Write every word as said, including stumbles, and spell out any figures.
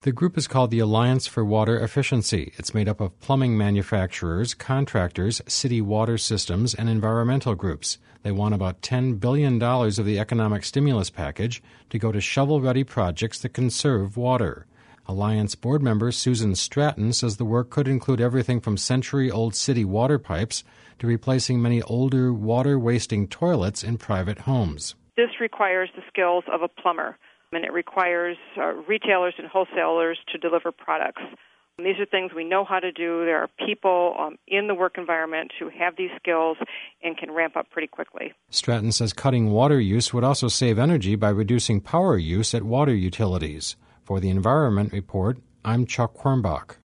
The group is called the Alliance for Water Efficiency. It's made up of plumbing manufacturers, contractors, city water systems, and environmental groups. They want about ten billion dollars of the economic stimulus package to go to shovel-ready projects that conserve water. Alliance board member Susan Stratton says the work could include everything from century-old city water pipes to replacing many older water-wasting toilets in private homes. This requires the skills of a plumber, and it requires uh, retailers and wholesalers to deliver products. And these are things we know how to do. There are people um, in the work environment who have these skills and can ramp up pretty quickly. Stratton says cutting water use would also save energy by reducing power use at water utilities. For the Environment Report, I'm Chuck Quirmbach.